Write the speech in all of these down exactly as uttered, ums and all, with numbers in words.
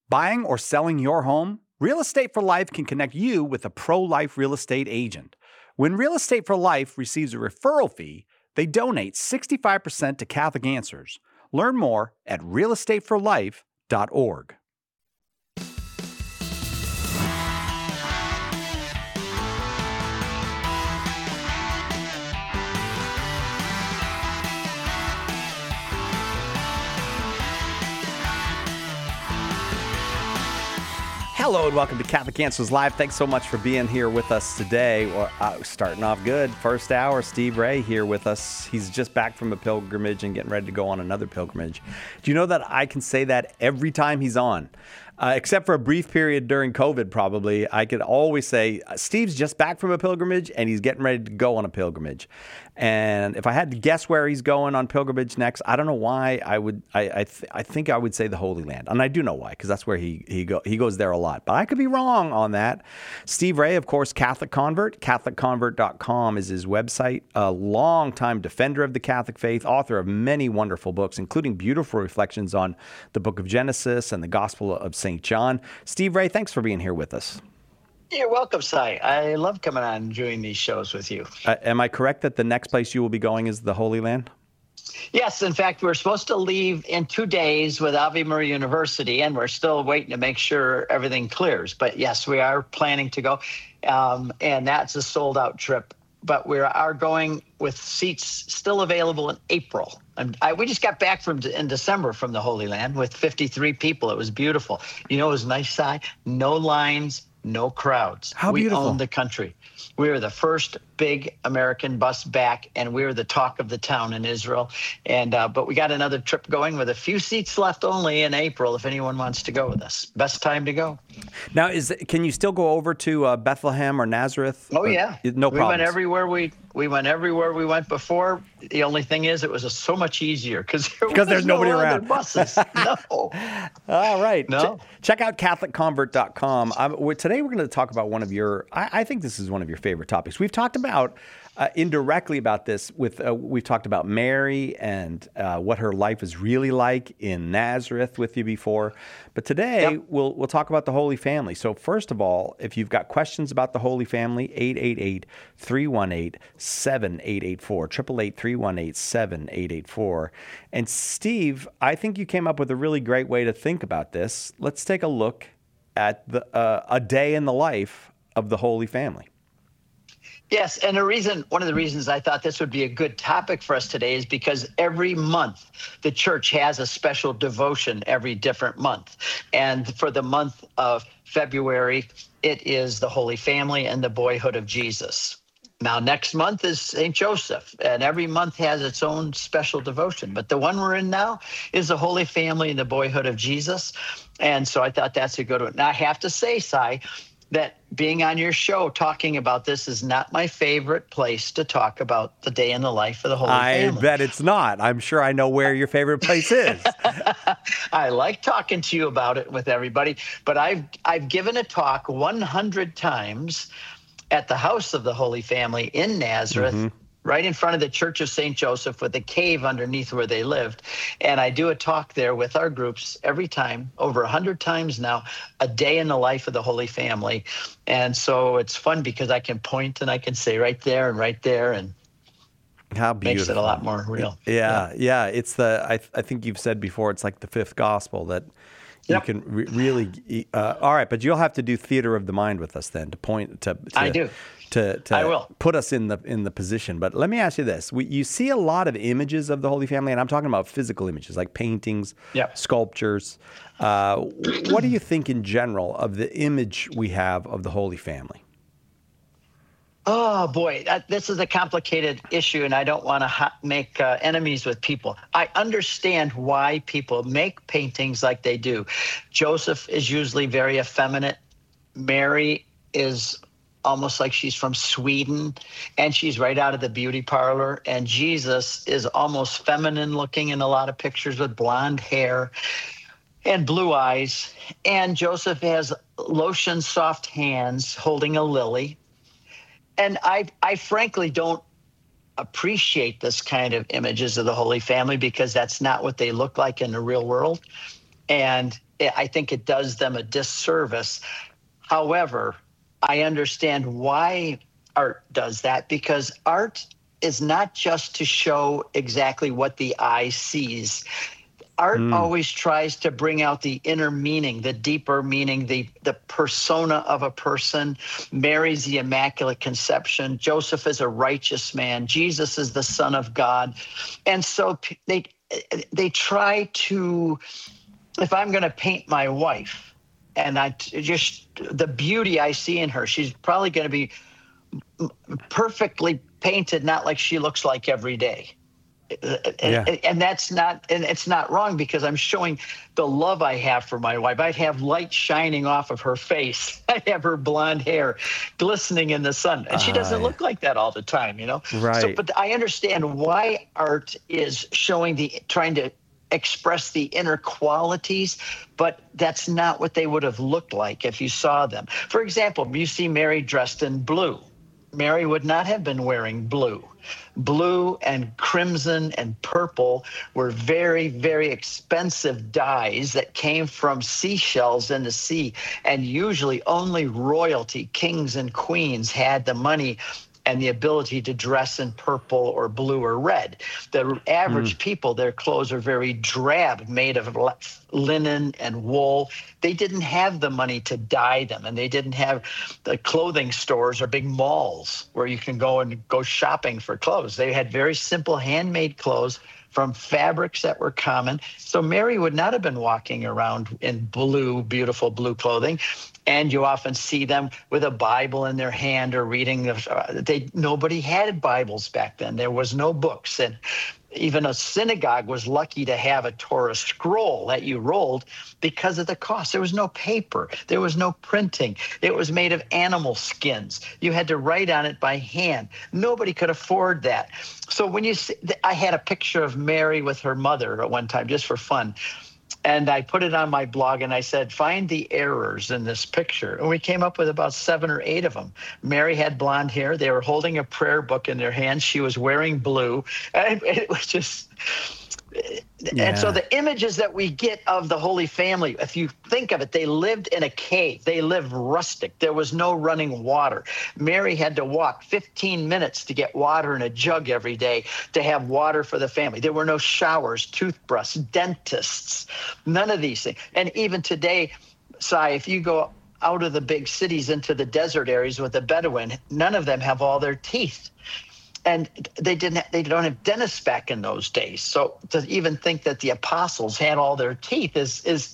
Buying or selling your home? Real Estate for Life can connect you with a pro-life real estate agent. When Real Estate for Life receives a referral fee, they donate sixty-five percent to Catholic Answers. Learn more at real estate for life dot org. Hello and welcome to Catholic Answers Live. Thanks so much for being here with us today. Well, uh, starting off good. First hour, Steve Ray here with us. He's just back from a pilgrimage and getting ready to go on another pilgrimage. Do you know that I can say that every time he's on? Uh, except for a brief period during COVID, probably, I could always say, Steve's just back from a pilgrimage and he's getting ready to go on a pilgrimage. And if I had to guess where he's going on pilgrimage next, I don't know why I would. I I, th- I think I would say the Holy Land, and I do know why, because that's where he he go he goes there a lot. But I could be wrong on that. Steve Ray, of course, Catholic convert. Catholic convert dot com is his website. A longtime defender of the Catholic faith, author of many wonderful books, including beautiful reflections on the Book of Genesis and the Gospel of Saint John. Steve Ray, thanks for being here with us. You're welcome, Cy. I love coming on and doing these shows with you. Uh, am I correct that the next place you will be going is the Holy Land? Yes. In fact, we're supposed to leave in two days with Ave Maria University, and we're still waiting to make sure everything clears. But yes, we are planning to go, um, and that's a sold-out trip. But we are going with seats still available in April. And I, we just got back from in December from the Holy Land with fifty-three people. It was beautiful. You know, it was nice, Cy. No lines. No crowds. How beautiful. We own the country. We were the first big American bus back, and we were the talk of the town in Israel. And uh, but we got another trip going with a few seats left only in April if anyone wants to go with us. Best time to go. Now, is can you still go over to uh, Bethlehem or Nazareth? Oh, yeah. Or, no problem. We went everywhere we we went everywhere we went before. The only thing is it was a, so much easier because there because there's no nobody other around. Buses. No. All right. No. Ch- check out Catholic convert dot com. Um, today we're going to talk about one of your, I, I think this is one of your favorite topics. We've talked about uh, indirectly about this with, uh, we've talked about Mary and uh, what her life is really like in Nazareth with you before. But today Yep. we'll we'll talk about the Holy Family. So first of all, if you've got questions about the Holy Family, eight eight eight, three one eight, seven eight eight four, eight eight eight, three one eight, seven eight eight four. And Steve, I think you came up with a really great way to think about this. Let's take a look at the uh, a day in the life of the Holy Family. Yes, and the reason, one of the reasons I thought this would be a good topic for us today is because every month the church has a special devotion every different month. And for the month of February, it is the Holy Family and the boyhood of Jesus. Now, next month is Saint Joseph, and every month has its own special devotion. But the one we're in now is the Holy Family and the boyhood of Jesus. And so I thought that's a good one. Now, I have to say, Cy, that being on your show talking about this is not my favorite place to talk about the day in the life of the Holy I Family. I bet it's not. I'm sure I know where your favorite place is. I like talking to you about it with everybody, but I've I've given a talk one hundred times at the house of the Holy Family in Nazareth, mm-hmm. right in front of the Church of Saint Joseph with a cave underneath where they lived. And I do a talk there with our groups every time, over one hundred times now, a day in the life of the Holy Family. And so it's fun because I can point and I can say right there and right there, and how beautiful. Makes it a lot more real. Yeah, yeah. yeah. It's the, I, I think you've said before, it's like the fifth gospel that Yep. you can re- really, uh, all right, but you'll have to do theater of the mind with us then to point to. to I do. To, to I will. put us in the in the position. But let me ask you this: we, you see a lot of images of the Holy Family, and I'm talking about physical images like paintings, yep. sculptures. Uh, what do you think in general of the image we have of the Holy Family? Oh, boy, that, this is a complicated issue, and I don't want to ha- make uh, enemies with people. I understand why people make paintings like they do. Joseph is usually very effeminate. Mary is almost like she's from Sweden, and she's right out of the beauty parlor. And Jesus is almost feminine looking in a lot of pictures with blonde hair and blue eyes. And Joseph has lotion soft hands holding a lily. And I, I frankly don't appreciate this kind of images of the Holy Family because that's not what they look like in the real world. And I think it does them a disservice. However, I understand why art does that, because art is not just to show exactly what the eye sees. Art mm. always tries to bring out the inner meaning, the deeper meaning, the, the persona of a person. Mary's the Immaculate Conception. Joseph is a righteous man. Jesus is the Son of God. And so they they try to, if I'm going to paint my wife, and I just, the beauty I see in her, she's probably going to be perfectly painted, not like she looks like every day. Yeah. And, and that's not, and it's not wrong, because I'm showing the love I have for my wife. I'd have light shining off of her face. I have her blonde hair glistening in the sun, and she doesn't uh, look like that all the time, you know? Right. So, but I understand why art is showing the, trying to express the inner qualities, but that's not what they would have looked like if you saw them. For example, you see Mary dressed in blue. Mary would not have been wearing blue. Blue and crimson and purple were very, very expensive dyes that came from seashells in the sea. And usually only royalty, kings and queens, had the money and the ability to dress in purple or blue or red. The average mm. people, their clothes are very drab, made of linen and wool. They didn't have the money to dye them, and they didn't have the clothing stores or big malls where you can go and go shopping for clothes. They had very simple handmade clothes from fabrics that were common. So Mary would not have been walking around in blue, beautiful blue clothing. And you often see them with a Bible in their hand or reading. Uh, they nobody had Bibles back then. There was no books. And even a synagogue was lucky to have a Torah scroll that you rolled because of the cost. There was no paper. There was no printing. It was made of animal skins. You had to write on it by hand. Nobody could afford that. So when you see, I had a picture of Mary with her mother at one time, just for fun. And I put it on my blog, and I said, find the errors in this picture. And we came up with about seven or eight of them. Mary had blonde hair. They were holding a prayer book in their hands. She was wearing blue. And it was just... Yeah. And so the images that we get of the Holy Family, if you think of it, they lived in a cave. They lived rustic. There was no running water. Mary had to walk fifteen minutes to get water in a jug every day to have water for the family. There were no showers, toothbrush, dentists, none of these things. And even today, Cy, if you go out of the big cities into the desert areas with the Bedouin, none of them have all their teeth. And they didn't. They don't have dentists back in those days. So to even think that the apostles had all their teeth is is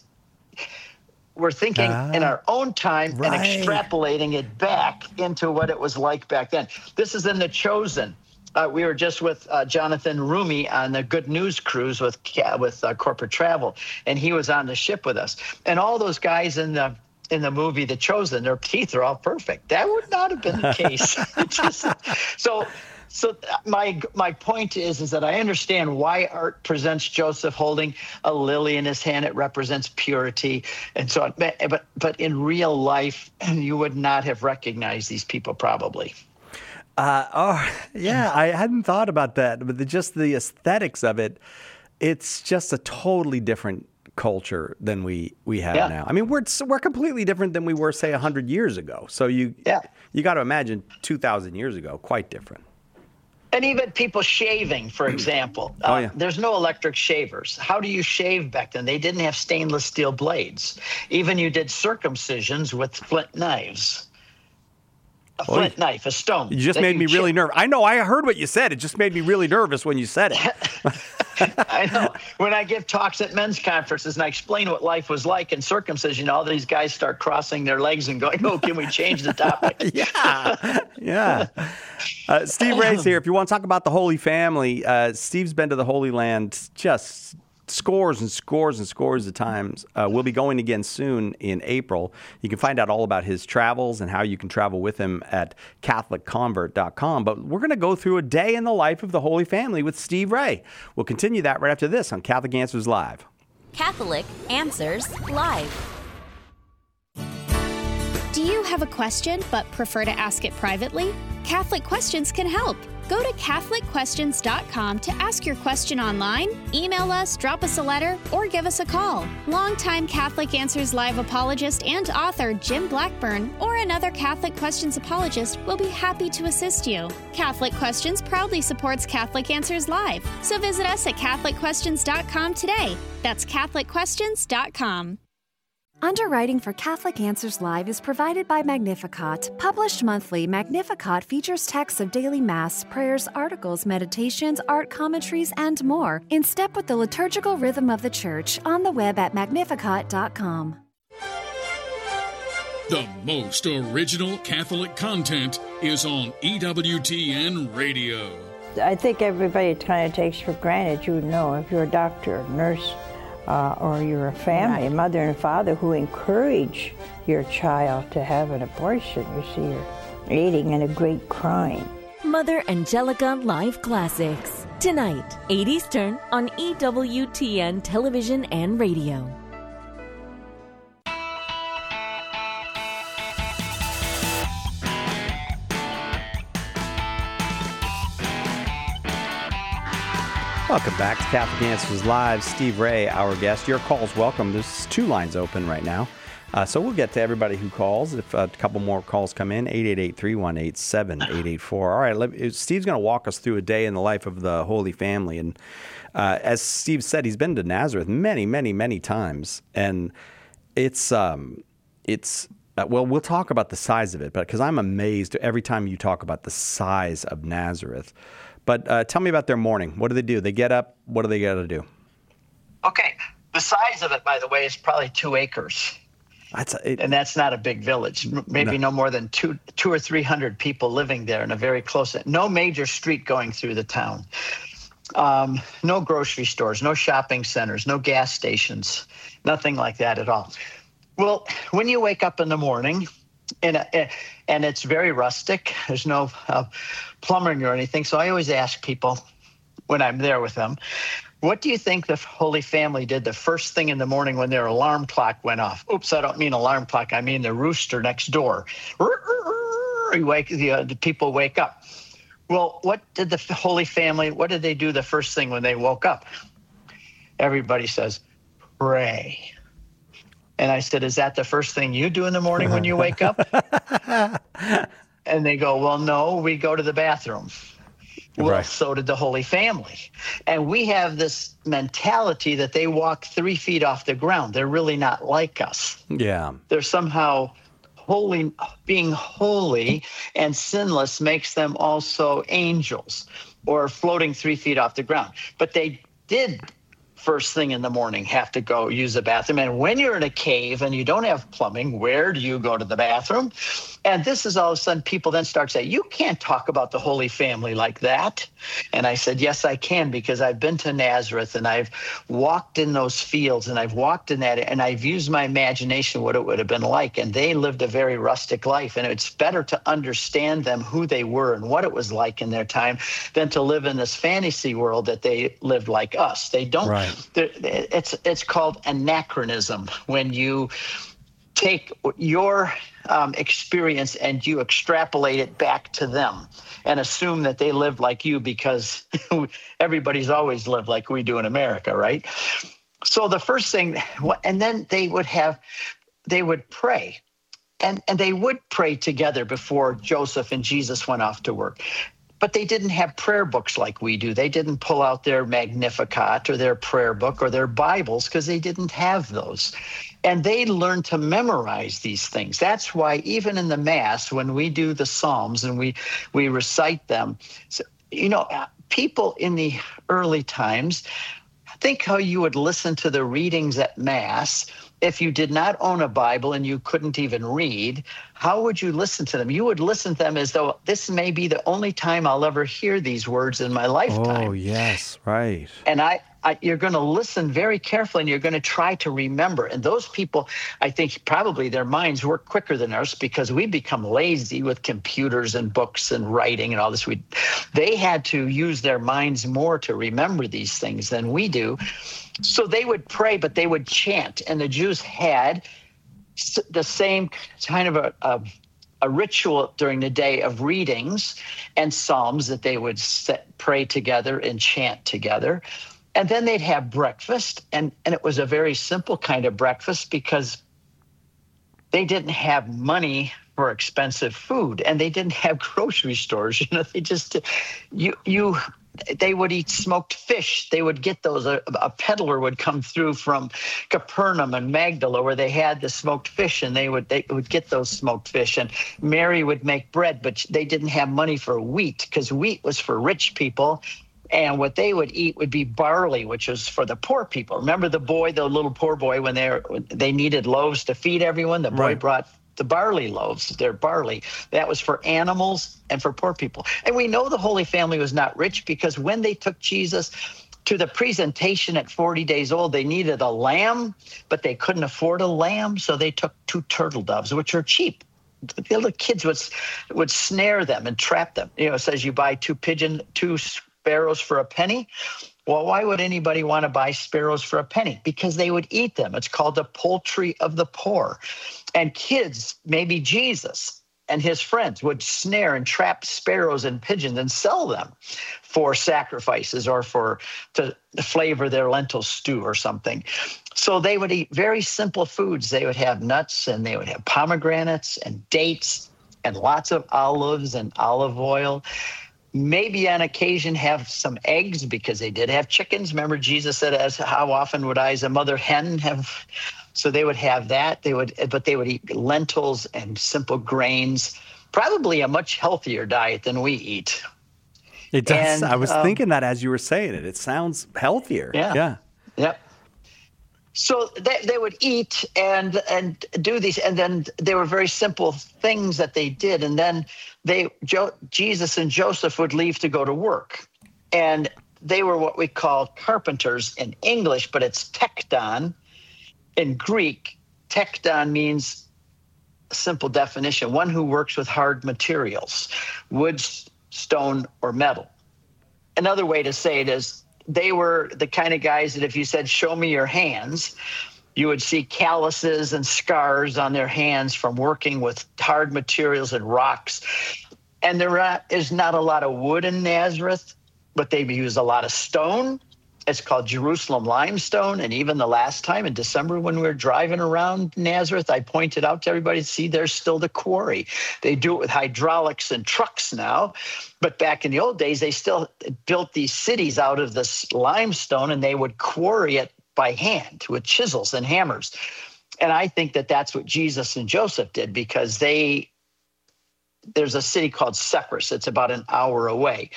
we're thinking uh, in our own time right. and extrapolating it back into what it was like back then. This is in The Chosen. Uh, we were just with uh, Jonathan Rumi on the Good News cruise with with uh, Corporate Travel, and he was on the ship with us. And all those guys in the in the movie The Chosen, their teeth are all perfect. That would not have been the case. Just, so. So my my point is is that I understand why art presents Joseph holding a lily in his hand. It represents purity and so on. But but in real life, you would not have recognized these people probably. Uh, oh yeah, I hadn't thought about that. But the, just the aesthetics of it, it's just a totally different culture than we we have yeah. now. I mean, we're we're completely different than we were, say, a hundred years ago. So you yeah. you got to imagine two thousand years ago, quite different. And even people shaving, for example. Uh, oh, yeah. There's no electric shavers. How do you shave back then? They didn't have stainless steel blades. Even you did circumcisions with flint knives. A flint oh, knife, a stone. You just made me really nervous. I know, I heard what you said. It just made me really nervous when you said it. I know. When I give talks at men's conferences and I explain what life was like in circumcision, all these guys start crossing their legs and going, oh, can we change the topic? yeah. Yeah. Uh, Steve Ray's here. If you want to talk about the Holy Family, uh, Steve's been to the Holy Land just scores and scores and scores of times. Uh, we'll be going again soon in April. You can find out all about his travels and how you can travel with him at Catholic Convert dot com. But we're going to go through a day in the life of the Holy Family with Steve Ray. We'll continue that right after this on Catholic Answers Live. Catholic Answers Live. Do you have a question but prefer to ask it privately? Catholic Questions can help. Go to Catholic Questions dot com to ask your question online, email us, drop us a letter, or give us a call. Longtime Catholic Answers Live apologist and author Jim Blackburn or another Catholic Questions apologist will be happy to assist you. Catholic Questions proudly supports Catholic Answers Live, so visit us at Catholic Questions dot com today. That's Catholic Questions dot com. Underwriting for Catholic Answers Live is provided by Magnificat. Published monthly, Magnificat features texts of daily Mass, prayers, articles, meditations, art commentaries, and more, in step with the liturgical rhythm of the Church, on the web at magnificat dot com. The most original Catholic content is on E W T N Radio. I think everybody kind of takes for granted, you know, if you're a doctor, a nurse, Uh, or you're a family, right. mother and father who encourage your child to have an abortion. You see, you're aiding in a great crime. Mother Angelica Live Classics. Tonight, eight Eastern on E W T N Television and Radio. Welcome back to Catholic Answers Live. Steve Ray, our guest. Your call's welcome. There's two lines open right now. Uh, so we'll get to everybody who calls. If a couple more calls come in, eight eight eight, three one eight, seven eight eight four. All right, let, Steve's going to walk us through a day in the life of the Holy Family. And uh, as Steve said, he's been to Nazareth many, many, many times. And it's, um, it's uh, well, we'll talk about the size of it, but because I'm amazed every time you talk about the size of Nazareth. But uh, tell me about their morning. What do they do? They get up. What do they got to do? Okay. The size of it, by the way, is probably two acres. That's a, it, and that's not a big village. Maybe no, no more than two, two or three hundred people living there in a very close. No major street going through the town. Um, no grocery stores, no shopping centers, no gas stations, nothing like that at all. Well, when you wake up in the morning, and and it's very rustic. There's no uh, plumbing or anything. So I always ask people when I'm there with them, what do you think the Holy Family did the first thing in the morning when their alarm clock went off? Oops, I don't mean alarm clock. I mean the rooster next door. You wake, the, uh, the people wake up. Well, what did the Holy Family, what did they do the first thing when they woke up? Everybody says, pray. And I said, is that the first thing you do in the morning when you wake up? And they go, well, no, we go to the bathroom. Well, right. So did the Holy Family. And we have this mentality that they walk three feet off the ground. They're really not like us. Yeah. They're somehow holy, being holy and sinless makes them also angels or floating three feet off the ground. But they did first thing in the morning have to go use the bathroom. And when you're in a cave and you don't have plumbing, where do you go to the bathroom? And this is all of a sudden people then start saying, you can't talk about the Holy Family like that. And I said, yes, I can, because I've been to Nazareth and I've walked in those fields and I've walked in that and I've used my imagination what it would have been like. And they lived a very rustic life. And it's better to understand them, who they were and what it was like in their time, than to live in this fantasy world that they lived like us. They don't. Right. It's it's called anachronism, when you take your um, experience and you extrapolate it back to them and assume that they lived like you, because everybody's always lived like we do in America, right? So the first thing, and then they would have, they would pray. And, and they would pray together before Joseph and Jesus went off to work. But they didn't have prayer books like we do. They didn't pull out their Magnificat or their prayer book or their Bibles, because they didn't have those. And they learned to memorize these things. That's why even in the Mass, when we do the Psalms and we, we recite them, so, you know, people in the early times, think how you would listen to the readings at Mass. If you did not own a Bible and you couldn't even read, how would you listen to them? You would listen to them as though this may be the only time I'll ever hear these words in my lifetime. Oh, yes, right. And I, I you're going to listen very carefully, and you're going to try to remember. And those people, I think probably their minds work quicker than ours, because we become lazy with computers and books and writing and all this. We, they had to use their minds more to remember these things than we do. So they would pray, but they would chant. And the Jews had the same kind of a, a, a ritual during the day of readings and psalms that they would set, pray together and chant together. And then they'd have breakfast. And, and it was a very simple kind of breakfast because they didn't have money for expensive food, and they didn't have grocery stores. You know, they just, you, you, they would eat smoked fish. They would get those. A, a peddler would come through from Capernaum and Magdala where they had the smoked fish, and they would they would get those smoked fish. And Mary would make bread, but they didn't have money for wheat because wheat was for rich people. And what they would eat would be barley, which was for the poor people. Remember the boy, the little poor boy, when they were, they needed loaves to feed everyone? The boy Right. brought the barley loaves, their barley. That was for animals and for poor people. And we know the Holy Family was not rich because when they took Jesus to the presentation at forty days old, they needed a lamb, but they couldn't afford a lamb, so they took two turtle doves, which are cheap. The little kids would, would snare them and trap them. You know, it says you buy two pigeon, two sparrows for a penny. Well, why would anybody want to buy sparrows for a penny? Because they would eat them. It's called the poultry of the poor. And kids, maybe Jesus and his friends, would snare and trap sparrows and pigeons and sell them for sacrifices or for to flavor their lentil stew or something. So they would eat very simple foods. They would have nuts, and they would have pomegranates and dates and lots of olives and olive oil. Maybe on occasion have some eggs because they did have chickens. Remember Jesus said, "As how often would I as a mother hen have?" So they would have that. They would, but they would eat lentils and simple grains. Probably a much healthier diet than we eat. It does. And, I was um, thinking that as you were saying it. It sounds healthier. Yeah. Yeah. Yep. So they, they would eat and and do these, and then there were very simple things that they did, and then they jo- Jesus and Joseph would leave to go to work, and they were what we call carpenters in English, but it's tekton in Greek. Tekton means, simple definition, one who works with hard materials, wood, stone, or metal. Another way to say it is, they were the kind of guys that if you said, "Show me your hands," you would see calluses and scars on their hands from working with hard materials and rocks. And there is not a lot of wood in Nazareth, but they use a lot of stone. It's called Jerusalem limestone. And even the last time in December when we were driving around Nazareth, I pointed out to everybody, see, there's still the quarry. They do it with hydraulics and trucks now. But back in the old days, they still built these cities out of this limestone, and they would quarry it by hand with chisels and hammers. And I think that that's what Jesus and Joseph did, because they, there's a city called Cyprus. It's about an hour away.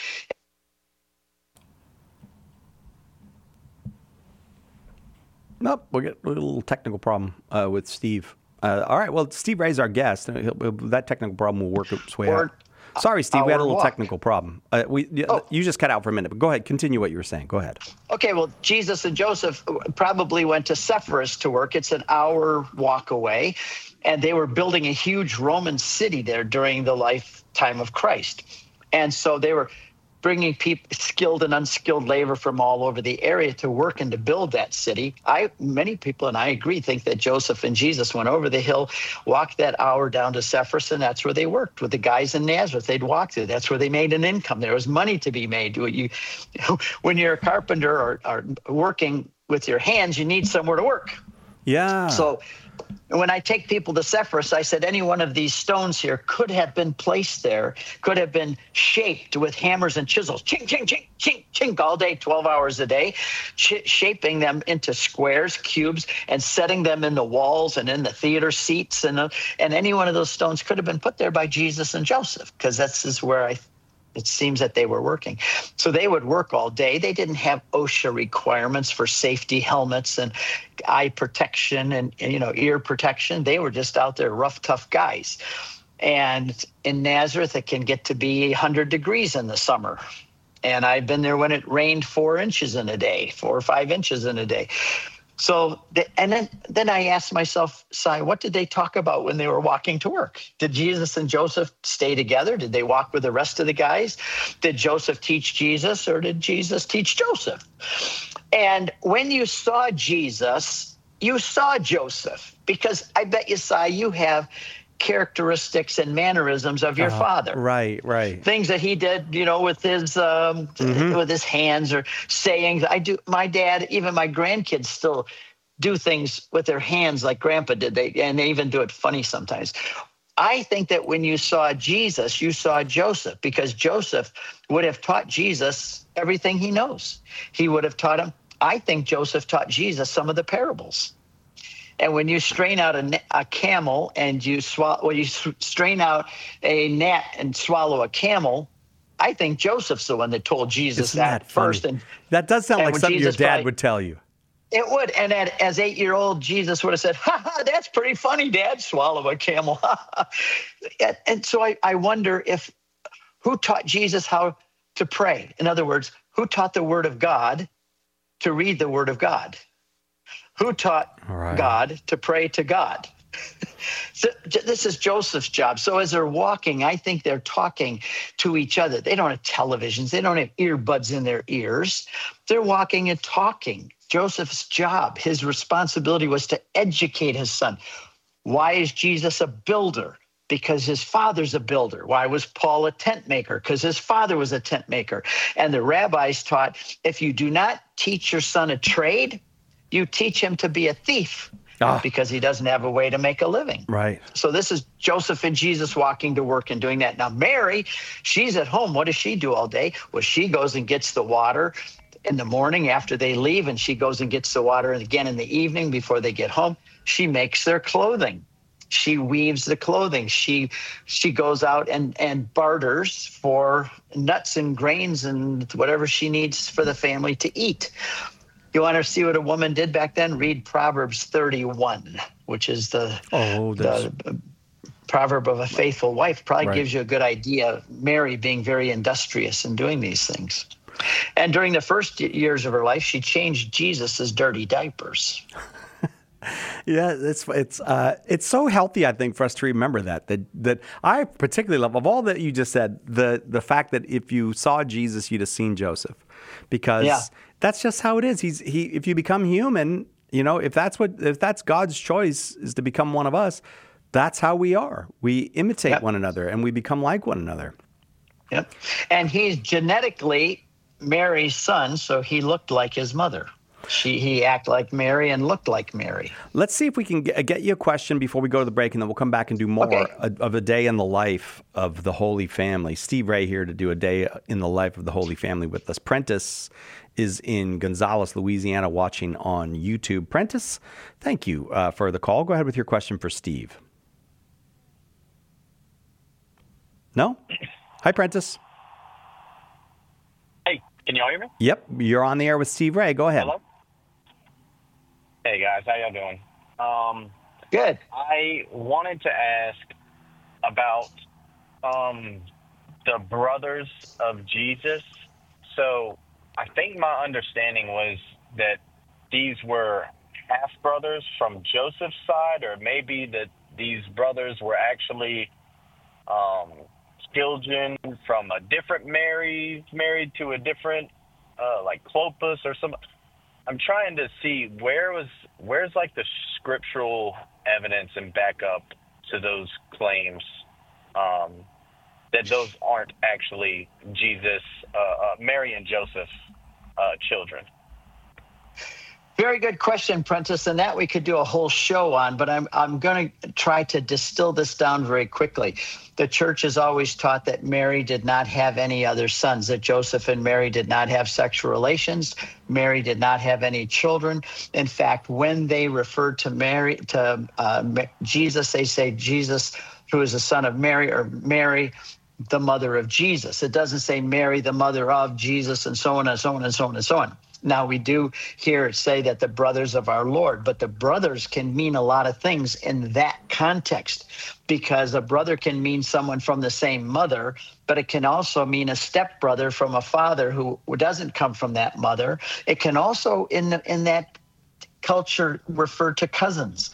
Nope, we'll get a little technical problem uh, with Steve. Uh, all right, well, Steve Ray's our guest. He'll, he'll, that technical problem will work its way Or, out. Sorry, Steve, we had a little walk. technical problem. Uh, we Oh. You just cut out for a minute, but go ahead. Continue what you were saying. Go ahead. Okay, well, Jesus and Joseph probably went to Sepphoris to work. It's an hour walk away, and they were building a huge Roman city there during the lifetime of Christ. And so they were bringing people, skilled and unskilled labor from all over the area to work and to build that city. I, many people, and I agree, think that Joseph and Jesus went over the hill, walked that hour down to Sepphoris, and that's where they worked with the guys in Nazareth. They'd walk there. That's where they made an income. There was money to be made. You, when you're a carpenter or, or working with your hands, you need somewhere to work. Yeah. So when I take people to Sepphoris, I said any one of these stones here could have been placed there, could have been shaped with hammers and chisels, ching, ching, ching, ching, ching, all day, twelve hours a day, ch- shaping them into squares, cubes, and setting them in the walls and in the theater seats. And, uh, and any one of those stones could have been put there by Jesus and Joseph, because that's is where I it seems that they were working. So they would work all day. They didn't have OSHA requirements for safety helmets and eye protection and, and, you know, ear protection. They were just out there, rough, tough guys. And in Nazareth, it can get to be one hundred degrees in the summer. And I've been there when it rained four inches in a day, four or five inches in a day. So, the, and then, then I asked myself, Si, what did they talk about when they were walking to work? Did Jesus and Joseph stay together? Did they walk with the rest of the guys? Did Joseph teach Jesus, or did Jesus teach Joseph? And when you saw Jesus, you saw Joseph, because I bet you, Si, you have characteristics and mannerisms of your Uh, father. Right, right. Things that he did, you know, with his um, Mhm. with his hands or sayings. I do. My dad, even my grandkids, still do things with their hands like Grandpa did. They and they even do it funny sometimes. I think that when you saw Jesus, you saw Joseph, because Joseph would have taught Jesus everything he knows. He would have taught him. I think Joseph taught Jesus some of the parables. And when you strain out a, na- a camel and you swallow, when you s- strain out a gnat and swallow a camel, I think Joseph's the one that told Jesus Isn't that, that funny? first. And That does sound and like when something Jesus your dad probably- would tell you. it would. And at, as eight-year-old, Jesus would have said, ha, ha, that's pretty funny, Dad, swallow a camel. and, and so I, I wonder if, who taught Jesus how to pray? In other words, who taught the Word of God to read the Word of God? Who taught Right. God to pray to God? So j- this is Joseph's job. So as they're walking, I think they're talking to each other. They don't have televisions. They don't have earbuds in their ears. They're walking and talking. Joseph's job, his responsibility was to educate his son. Why is Jesus a builder? Because his father's a builder. Why was Paul a tent maker? Because his father was a tent maker. And the rabbis taught, if you do not teach your son a trade, you teach him to be a thief. Ah. Because he doesn't have a way to make a living. Right. So this is Joseph and Jesus walking to work and doing that. Now, Mary, she's at home. What does she do all day? Well, she goes and gets the water in the morning after they leave, and she goes and gets the water again in the evening before they get home. She makes their clothing. She weaves the clothing. She she goes out and, and barters for nuts and grains and whatever she needs for the family to eat. You want to see what a woman did back then? Read Proverbs thirty-one, which is the, Oh, there's- the proverb of a faithful wife. Probably Right. gives you a good idea of Mary being very industrious in doing these things. And during the first years of her life, she changed Jesus's dirty diapers. Yeah, it's it's uh, it's so healthy, I think, for us to remember that. That that I particularly love of all that you just said, the the fact that if you saw Jesus, you'd have seen Joseph, because Yeah. that's just how it is. He's he. If you become human, you know, if that's what if that's God's choice is to become one of us, that's how we are. We imitate Yep. one another and we become like one another. Yep. And he's genetically Mary's son, so he looked like his mother. She he acted like Mary and looked like Mary. Let's see if we can get, get you a question before we go to the break, and then we'll come back and do more Okay. of a day in the life of the Holy Family. Steve Ray here to do a day in the life of the Holy Family with us. Prentice is in Gonzales, Louisiana, watching on YouTube. Prentice, thank you uh, for the call. Go ahead with your question for Steve. No? Hi, Prentice. Hey, can y'all hear me? Yep, you're on the air with Steve Ray. Go ahead. Hello? Hey, guys. How y'all doing? Um, Good. I wanted to ask about um, the brothers of Jesus. So I think my understanding was that these were half-brothers from Joseph's side, or maybe that these brothers were actually um, children from a different Mary, married to a different, uh, like Clopas or some. I'm trying to see where was where's like the scriptural evidence and backup to those claims um, that those aren't actually Jesus, uh, uh, Mary and Joseph uh, children. Very good question, Prentice, and that we could do a whole show on, but I'm I'm going to try to distill this down very quickly. The church has always taught that Mary did not have any other sons, that Joseph and Mary did not have sexual relations. Mary did not have any children. In fact, when they referred to Mary, to uh, Jesus, they say Jesus, who is the son of Mary, or Mary, the mother of Jesus. It doesn't say Mary, the mother of Jesus, and so on and so on and so on and so on. Now, we do hear it say that the brothers of our Lord, but the brothers can mean a lot of things in that context, because a brother can mean someone from the same mother, but it can also mean a stepbrother from a father who doesn't come from that mother. It can also, in, in that culture, refer to cousins.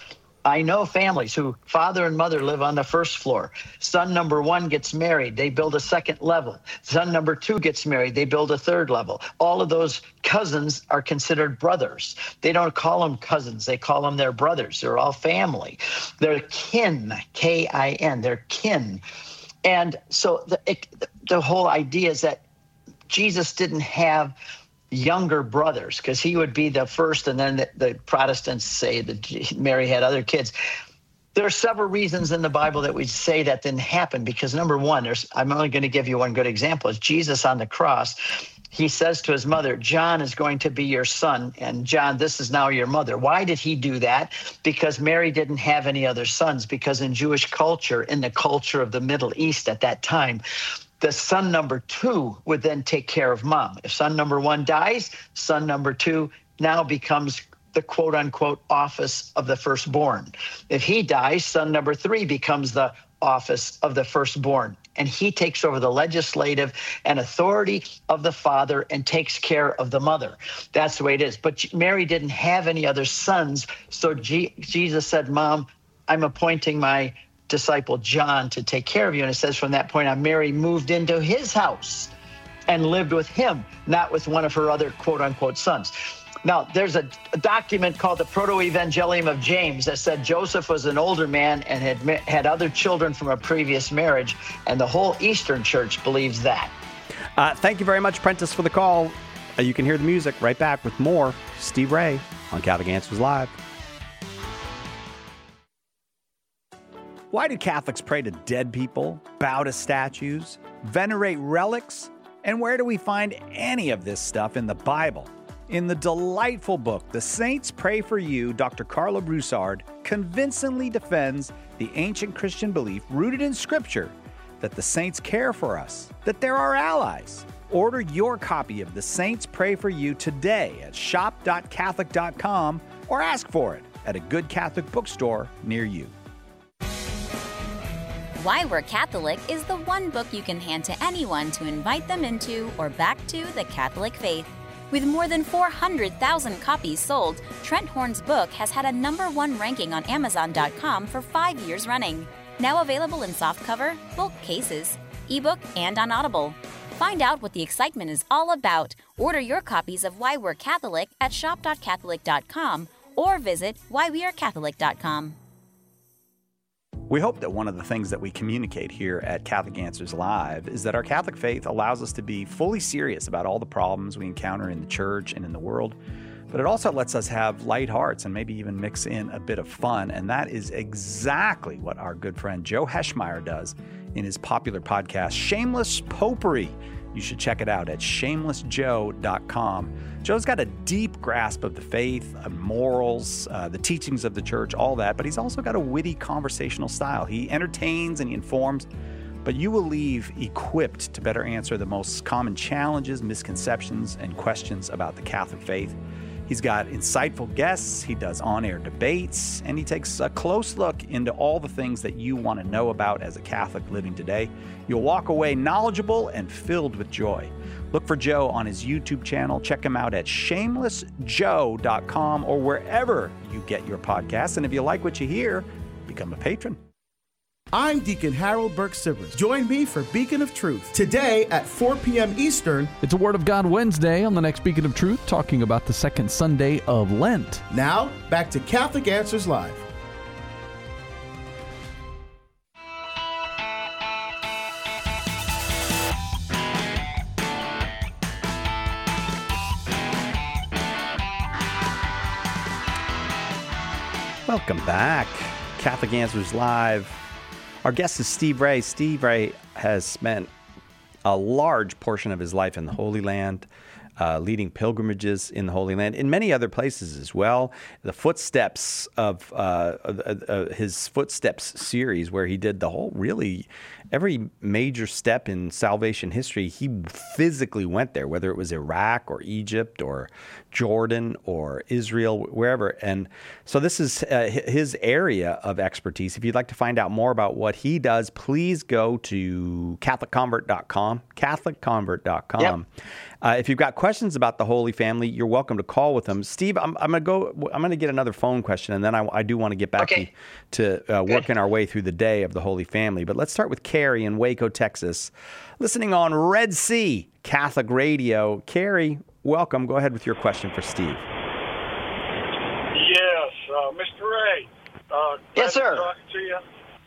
I know families who father and mother live on the first floor. Son number one gets married. They build a second level. Son number two gets married. They build a third level. All of those cousins are considered brothers. They don't call them cousins. They call them their brothers. They're all family. They're kin, K I N. They're kin. And so the, it, the whole idea is that Jesus didn't have younger brothers, because he would be the first, and then the, the Protestants say that Mary had other kids. There are several reasons in the Bible that we say that didn't happen, because number one, there's, I'm only going to give you one good example, is Jesus on the cross. He says to his mother, John is going to be your son, and John, this is now your mother. Why did he do that? Because Mary didn't have any other sons, because in Jewish culture, in the culture of the Middle East at that time, the son number two would then take care of mom. If son number one dies, son number two now becomes the quote unquote office of the firstborn. If he dies, son number three becomes the office of the firstborn. And he takes over the legislative and authority of the father and takes care of the mother. That's the way it is. But Mary didn't have any other sons. So G- Jesus said, Mom, I'm appointing my disciple John to take care of you. And it says from that point on, Mary moved into his house and lived with him, not with one of her other quote unquote sons. Now, there's a, a document called the Proto-Evangelium of James that said Joseph was an older man and had had other children from a previous marriage, and the whole Eastern Church believes that. Uh, thank you very much, Prentice, for the call. Uh, you can hear the music right back with more Steve Ray on Catholic Answers Live. Why do Catholics pray to dead people, bow to statues, venerate relics? And where do we find any of this stuff in the Bible? In the delightful book, The Saints Pray for You, Doctor Carla Broussard convincingly defends the ancient Christian belief rooted in Scripture that the saints care for us, that they're our allies. Order your copy of The Saints Pray for You today at shop dot catholic dot com or ask for it at a good Catholic bookstore near you. Why We're Catholic is the one book you can hand to anyone to invite them into or back to the Catholic faith. With more than four hundred thousand copies sold, Trent Horn's book has had a number one ranking on amazon dot com for five years running. Now available in softcover, bulk cases, ebook, and on Audible. Find out what the excitement is all about. Order your copies of Why We're Catholic at shop dot catholic dot com or visit why we are catholic dot com. We hope that one of the things that we communicate here at Catholic Answers Live is that our Catholic faith allows us to be fully serious about all the problems we encounter in the church and in the world, but it also lets us have light hearts and maybe even mix in a bit of fun, and that is exactly what our good friend Joe Heschmeyer does in his popular podcast, Shameless Popery. You should check it out at shameless joe dot com. Joe's got a deep grasp of the faith, of morals, uh, the teachings of the church, all that, but he's also got a witty conversational style. He entertains and he informs, but you will leave equipped to better answer the most common challenges, misconceptions, and questions about the Catholic faith. He's got insightful guests, he does on-air debates, and he takes a close look into all the things that you want to know about as a Catholic living today. You'll walk away knowledgeable and filled with joy. Look for Joe on his YouTube channel. Check him out at shameless joe dot com or wherever you get your podcasts. And if you like what you hear, become a patron. I'm Deacon Harold Burke-Sivers. Join me for Beacon of Truth today at four p.m. Eastern. It's a Word of God Wednesday on the next Beacon of Truth, talking about the second Sunday of Lent. Now, back to Catholic Answers Live. Welcome back. Catholic Answers Live. Our guest is Steve Ray. Steve Ray has spent a large portion of his life in the Holy Land, uh, leading pilgrimages in the Holy Land, in many other places as well. The footsteps of uh, uh, uh, his Footsteps series, where he did the whole, really, every major step in salvation history, he physically went there, whether it was Iraq or Egypt or Jordan or Israel, wherever. And so this is uh, his area of expertise. If you'd like to find out more about what he does, please go to catholic convert dot com, catholic convert dot com. Yep. Uh, if you've got questions about the Holy Family, you're welcome to call with them. Steve, I'm, I'm going to go. I'm going to get another phone question, and then I, I do want to get back okay. to, to uh, working our way through the day of the Holy Family. But let's start with Carrie in Waco, Texas, listening on Red Sea Catholic Radio. Carrie, welcome. Go ahead with your question for Steve. Yes, uh, Mister Ray. Uh, yes, sir. Talking to you.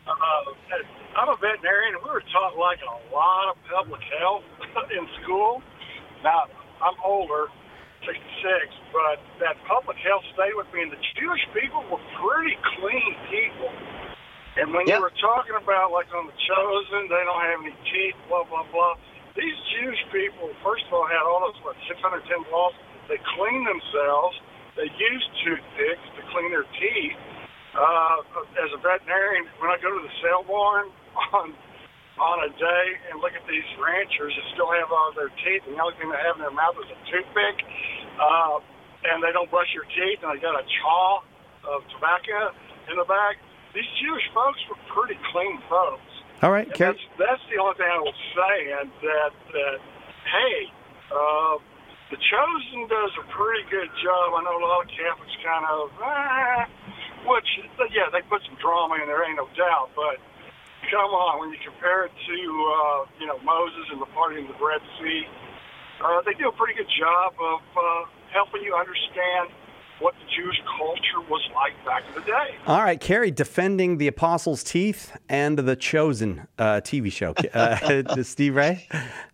Uh, I'm a veterinarian, and we were taught like a lot of public health in school. Now, I'm older, sixty-six, but that public health stayed with me, and the Jewish people were pretty clean people. And when yep. you were talking about, like, on the Chosen, they don't have any teeth, blah, blah, blah. These Jewish people, first of all, had all those, what, six hundred ten laws. They clean themselves. They use toothpicks to clean their teeth. Uh, as a veterinarian, when I go to the sale barn on on a day and look at these ranchers that still have all their teeth, and the only thing they have in their mouth is a toothpick, uh, and they don't brush their teeth, and they got a chaw of tobacco in the back. These Jewish folks were pretty clean folks. All right, that's, that's the only thing I was saying, that, that hey, uh, the Chosen does a pretty good job. I know a lot of Catholics kind of, ah, which, yeah, they put some drama in there, ain't no doubt, but come on, when you compare it to, uh, you know, Moses and the party in the Red Sea, uh, they do a pretty good job of uh, helping you understand what the Jewish culture was like back in the day. All right, Carrie, defending the Apostles' Teeth and the Chosen uh, T V show. Uh, Steve Ray?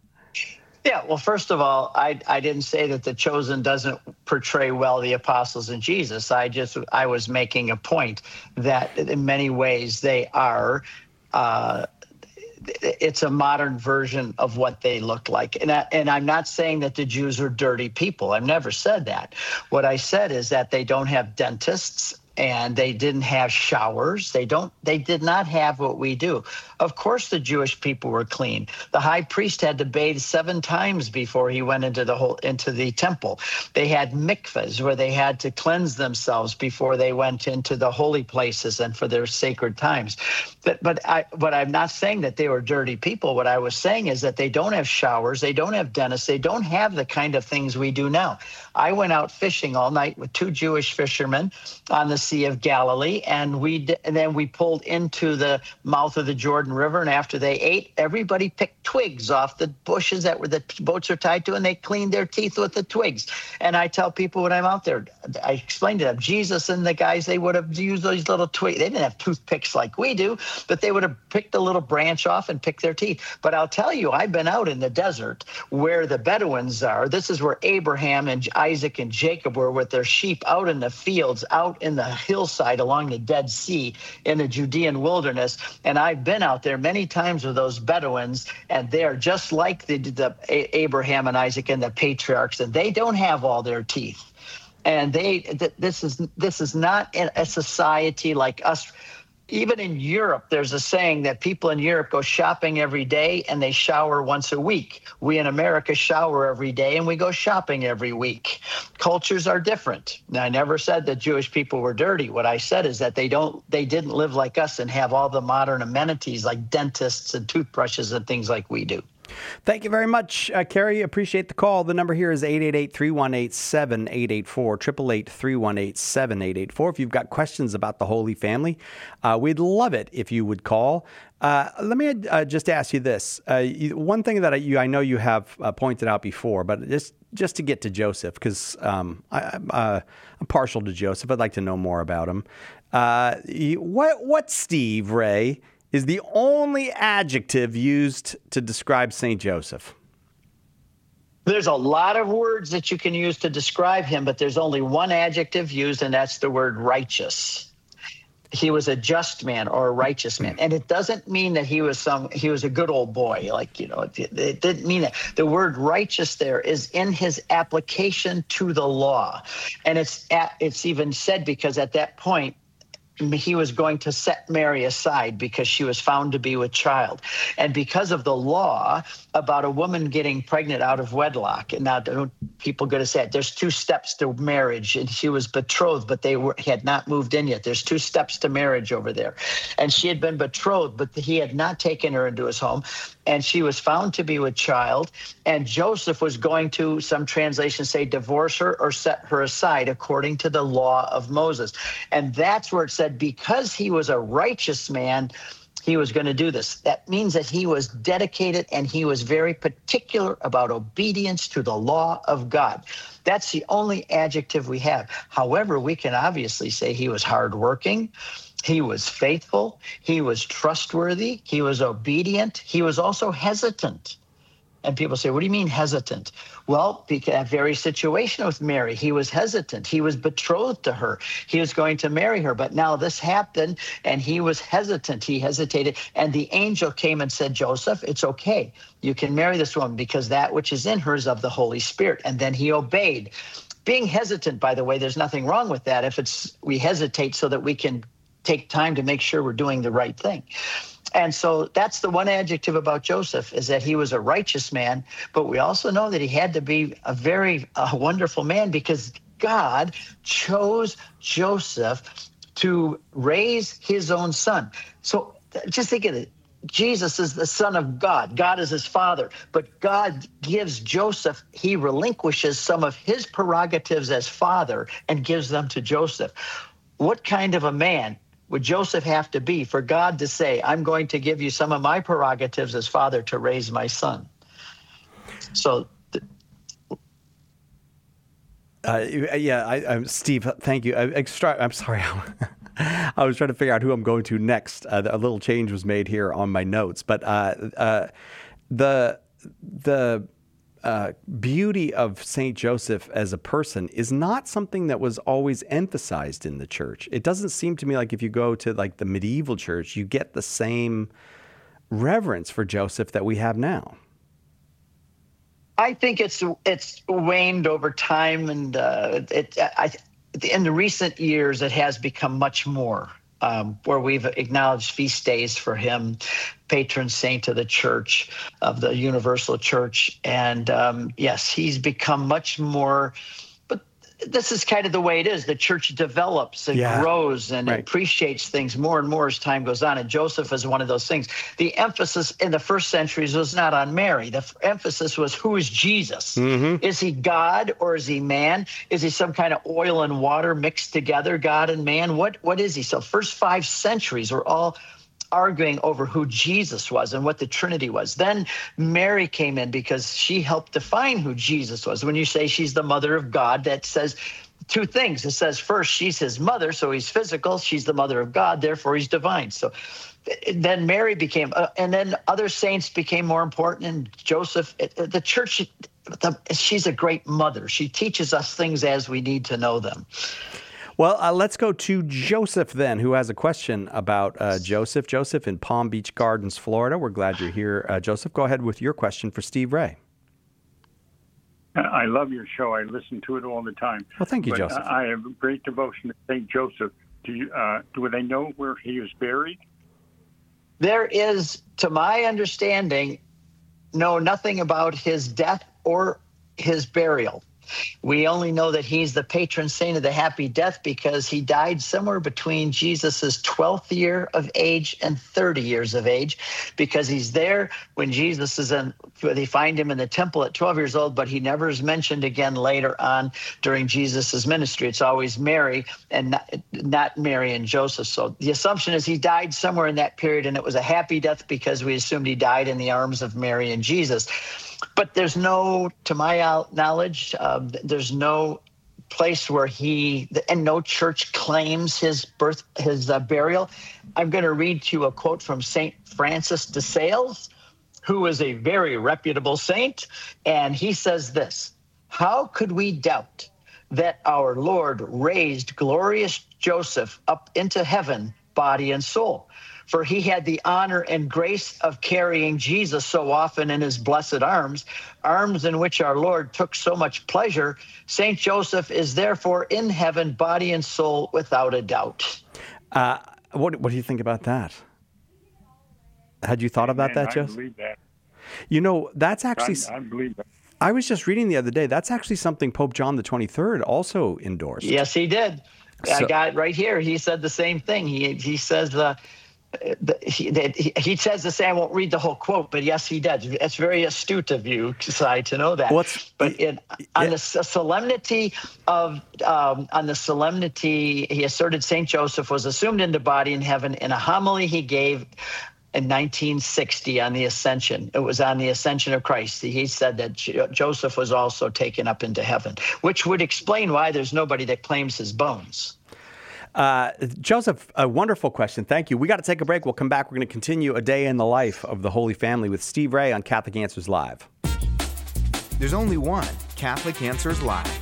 Yeah, well, first of all, I I didn't say that the Chosen doesn't portray well the apostles and Jesus. I just I was making a point that in many ways they are. Uh, it's a modern version of what they look like. And, I, and I'm not saying that the Jews are dirty people. I've never said that. What I said is that they don't have dentists and they didn't have showers. They don't. They did not have what we do. Of course, the Jewish people were clean. The high priest had to bathe seven times before he went into the whole into the temple. They had mikvahs where they had to cleanse themselves before they went into the holy places and for their sacred times. But but I but I'm not saying that they were dirty people. What I was saying is that they don't have showers. They don't have dentists. They don't have the kind of things we do now. I went out fishing all night with two Jewish fishermen on the Sea of Galilee, and we and then we pulled into the mouth of the Jordan River, and after they ate, everybody picked twigs off the bushes that were the boats are tied to, and they cleaned their teeth with the twigs. And I tell people when I'm out there, I explain to them, Jesus and the guys, they would have used those little twigs. They didn't have toothpicks like we do, but they would have picked a little branch off and picked their teeth. But I'll tell you, I've been out in the desert where the Bedouins are. This is where Abraham and Isaac and Jacob were with their sheep out in the fields, out in the hillside along the Dead Sea in the Judean wilderness. And I've been out there many times with those Bedouins, and they are just like the, the Abraham and Isaac and the patriarchs, and they don't have all their teeth. And they th- this is this is not a society like us. Even in Europe, there's a saying that people in Europe go shopping every day and they shower once a week. We in America shower every day and we go shopping every week. Cultures are different. Now, I never said that Jewish people were dirty. What I said is that they don't, they didn't live like us and have all the modern amenities like dentists and toothbrushes and things like we do. Thank you very much, uh, Carrie. Appreciate the call. The number here is eight eight eight, three one eight, seven eight eight four, eight eight eight, three one eight, seven eight eight four. If you've got questions about the Holy Family, uh, we'd love it if you would call. Uh, let me uh, just ask you this. Uh, you, one thing that I, you, I know you have uh, pointed out before, but just, just to get to Joseph, because um, uh, I'm partial to Joseph. I'd like to know more about him. Uh, what, what, Steve Ray, is the only adjective used to describe Saint Joseph? There's a lot of words that you can use to describe him, but there's only one adjective used, and that's the word righteous. He was a just man or a righteous man. And it doesn't mean that he was some, he was a good old boy. Like, you know, it, it didn't mean that. The word righteous there is in his application to the law. And it's at, it's even said because at that point, he was going to set Mary aside because she was found to be with child. And because of the law about a woman getting pregnant out of wedlock, and now don't people going to say it. There's two steps to marriage, and she was betrothed, but they were, had not moved in yet. There's two steps to marriage over there. And she had been betrothed, but he had not taken her into his home. And she was found to be with child. And Joseph was going to, some translations say, divorce her or set her aside according to the law of Moses. And that's where it said, because he was a righteous man, he was going to do this. That means that he was dedicated and he was very particular about obedience to the law of God. That's the only adjective we have. However, we can obviously say he was hardworking, he was faithful, he was trustworthy, he was obedient, he was also hesitant. And people say, what do you mean hesitant? Well, because that very situation with Mary, he was hesitant. He was betrothed to her. He was going to marry her. But now this happened, and he was hesitant. He hesitated. And the angel came and said, Joseph, it's okay. You can marry this woman because that which is in her is of the Holy Spirit. And then he obeyed. Being hesitant, by the way, there's nothing wrong with that if it's we hesitate so that we can take time to make sure we're doing the right thing. And so that's the one adjective about Joseph, is that he was a righteous man, but we also know that he had to be a very uh, wonderful man, because God chose Joseph to raise his own son. So just think of it. Jesus is the son of God. God is his father. But God gives Joseph, he relinquishes some of his prerogatives as father and gives them to Joseph. What kind of a man would Joseph have to be for God to say, I'm going to give you some of my prerogatives as father to raise my son? So, th- uh, yeah, I, I'm Steve. Thank you. I, extra, I'm sorry. I was trying to figure out who I'm going to next. Uh, a little change was made here on my notes, but uh, uh, the the. Uh, beauty of Saint Joseph as a person is not something that was always emphasized in the church. It doesn't seem to me like if you go to like the medieval church, you get the same reverence for Joseph that we have now. I think it's it's waned over time, and uh, it I, in the recent years it has become much more. Um, where we've acknowledged feast days for him, patron saint of the church, of the universal church. And um, yes, he's become much more, but this is kind of the way it is. The church develops and yeah. grows and right. appreciates things more and more as time goes on. And Joseph is one of those things. The emphasis in the first centuries was not on Mary. The f- emphasis was, who is Jesus? Mm-hmm. Is he God or is he man? Is he some kind of oil and water mixed together, God and man? What What is he? So first five centuries were all arguing over who Jesus was and what the Trinity was. Then Mary came in because she helped define who Jesus was. When you say she's the mother of God, that says two things. It says first, she's his mother, so he's physical. She's the mother of God, therefore he's divine. So then Mary became, uh, and then other saints became more important. And Joseph, the church, the, she's a great mother. She teaches us things as we need to know them. Well, uh, let's go to Joseph then, who has a question about uh, Joseph. Joseph in Palm Beach Gardens, Florida. We're glad you're here, uh, Joseph. Go ahead with your question for Steve Ray. I love your show. I listen to it all the time. Well, thank you, but, Joseph. Uh, I have great devotion to Saint Joseph. Do you, uh, do they know where he is buried? There is, to my understanding, know nothing about his death or his burial. We only know that he's the patron saint of the happy death because he died somewhere between Jesus's twelfth year of age and thirty years of age, because he's there when Jesus is in, they find him in the temple at twelve years old, but he never is mentioned again later on during Jesus's ministry. It's always Mary and not, not Mary and Joseph. So the assumption is he died somewhere in that period, and it was a happy death because we assumed he died in the arms of Mary and Jesus. But there's no, to my knowledge, um, there's no place where he, and no church claims his birth, his uh, burial. I'm going to read to you a quote from Saint Francis de Sales, who is a very reputable saint. And he says this: how could we doubt that our Lord raised glorious Joseph up into heaven, body and soul? For he had the honor and grace of carrying Jesus so often in his blessed arms, arms in which our Lord took so much pleasure. Saint Joseph is therefore in heaven, body and soul, without a doubt. Uh, what, what do you think about that? Had you thought about Amen. that, Joseph? I believe that. You know, that's actually... I, I believe that. I was just reading the other day, that's actually something Pope John the twenty-third also endorsed. Yes, he did. So, I got it right here. He said the same thing. He he says uh, he, that he, he says the same. I won't read the whole quote, but yes, he did. It's very astute of you, Sai, to know that. What's, but in, on the solemnity of um, on the solemnity, he asserted Saint Joseph was assumed into body in heaven in a homily he gave in nineteen sixty on the Ascension. It was on the Ascension of Christ. He said that Jo- Joseph was also taken up into heaven, which would explain why there's nobody that claims his bones. Uh, Joseph, a wonderful question. Thank you. We got to take a break. We'll come back. We're going to continue a day in the life of the Holy Family with Steve Ray on Catholic Answers Live. There's only one Catholic Answers Live.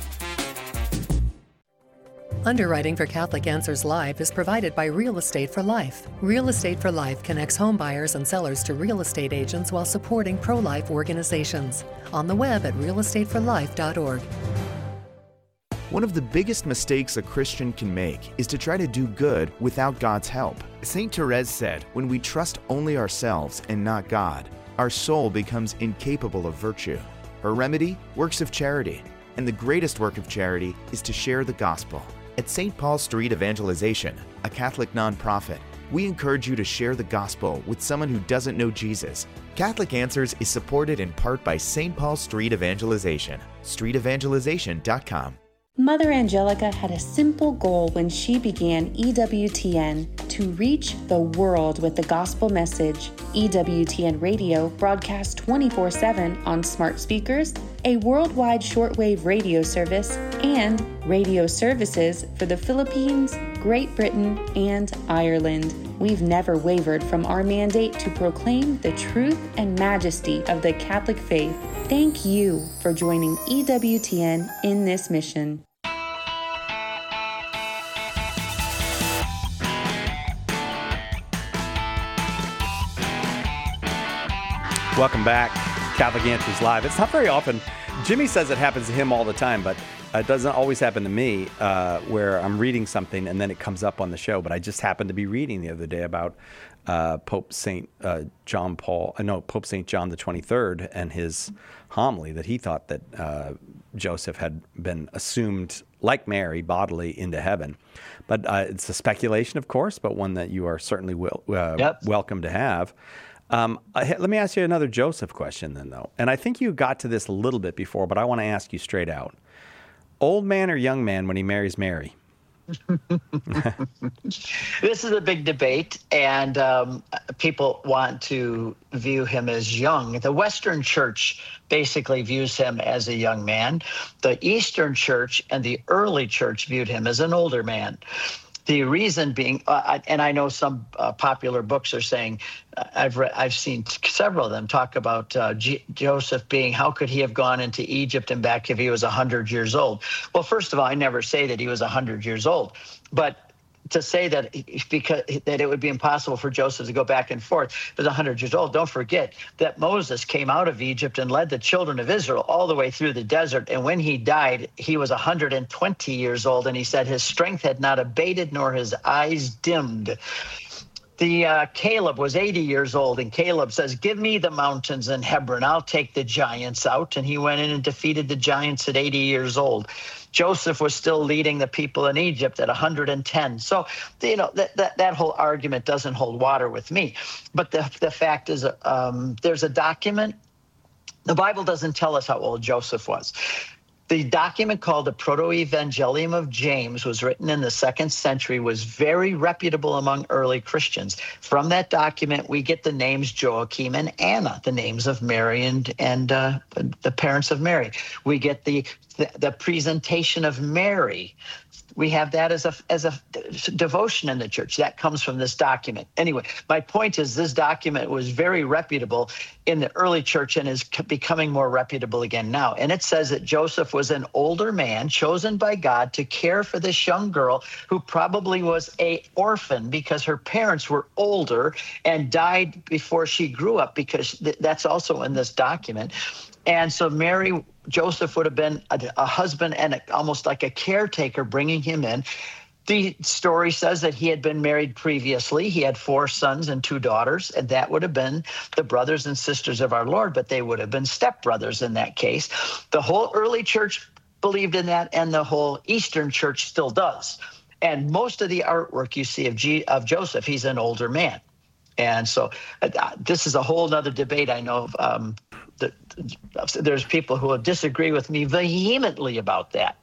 Underwriting for Catholic Answers Live is provided by Real Estate for Life. Real Estate for Life connects home buyers and sellers to real estate agents while supporting pro-life organizations. On the web at real estate for life dot org. One of the biggest mistakes a Christian can make is to try to do good without God's help. Saint Therese said, when we trust only ourselves and not God, our soul becomes incapable of virtue. Her remedy? Works of charity. And the greatest work of charity is to share the gospel. At Saint Paul Street Evangelization, a Catholic nonprofit, we encourage you to share the gospel with someone who doesn't know Jesus. Catholic Answers is supported in part by Saint Paul Street Evangelization, street evangelization dot com. Mother Angelica had a simple goal when she began E W T N: to reach the world with the gospel message. E W T N Radio broadcasts twenty-four seven on smart speakers, a worldwide shortwave radio service, and radio services for the Philippines, Great Britain, and Ireland. We've never wavered from our mandate to proclaim the truth and majesty of the Catholic faith. Thank you for joining E W T N in this mission. Welcome back. Catholic Answers Live. It's not very often. Jimmy says it happens to him all the time, but it doesn't always happen to me uh, where I'm reading something and then it comes up on the show. But I just happened to be reading the other day about uh, Pope Saint uh, John Paul, uh, no, Pope Saint John the twenty-third and his homily that he thought that uh, Joseph had been assumed, like Mary, bodily into heaven. But uh, it's a speculation, of course, but one that you are certainly will, uh, yep. welcome to have. Um, let me ask you another Joseph question then, though. And I think you got to this a little bit before, but I want to ask you straight out. Old man or young man when he marries Mary? This is a big debate, and um, people want to view him as young. The Western Church basically views him as a young man. The Eastern Church and the early Church viewed him as an older man. The reason being, uh, and I know some uh, popular books are saying, uh, I've read, I've seen several of them talk about uh, G- Joseph being, how could he have gone into Egypt and back if he was one hundred years old? Well, first of all, I never say that he was one hundred years old, but to say that because that it would be impossible for Joseph to go back and forth, he was one hundred years old. Don't forget that Moses came out of Egypt and led the children of Israel all the way through the desert. And when he died, he was one hundred twenty years old. And he said his strength had not abated nor his eyes dimmed. The uh, Caleb was eighty years old, and Caleb says, give me the mountains in Hebron. I'll take the giants out. And he went in and defeated the giants at eighty years old. Joseph was still leading the people in Egypt at one hundred ten. So, you know, that that, that whole argument doesn't hold water with me. But the, the fact is, um, there's a document. The Bible doesn't tell us how old Joseph was. The document called the Proto-Evangelium of James was written in the second century, was very reputable among early Christians. From that document, we get the names Joachim and Anna, the names of Mary and, and uh, the parents of Mary. We get the, the, the presentation of Mary. We have that as a as a devotion in the church. That comes from this document. Anyway, my point is this document was very reputable in the early church and is becoming more reputable again now. And it says that Joseph was an older man chosen by God to care for this young girl who probably was an orphan because her parents were older and died before she grew up, because th- that's also in this document. And so Mary, Joseph would have been a, a husband and a, almost like a caretaker bringing him in. The story says that he had been married previously. He had four sons and two daughters, and that would have been the brothers and sisters of our Lord, but they would have been stepbrothers in that case. The whole early church believed in that, and the whole Eastern church still does. And most of the artwork you see of, G, of Joseph, he's an older man. And so uh, this is a whole nother debate. I know um, that there's people who will disagree with me vehemently about that.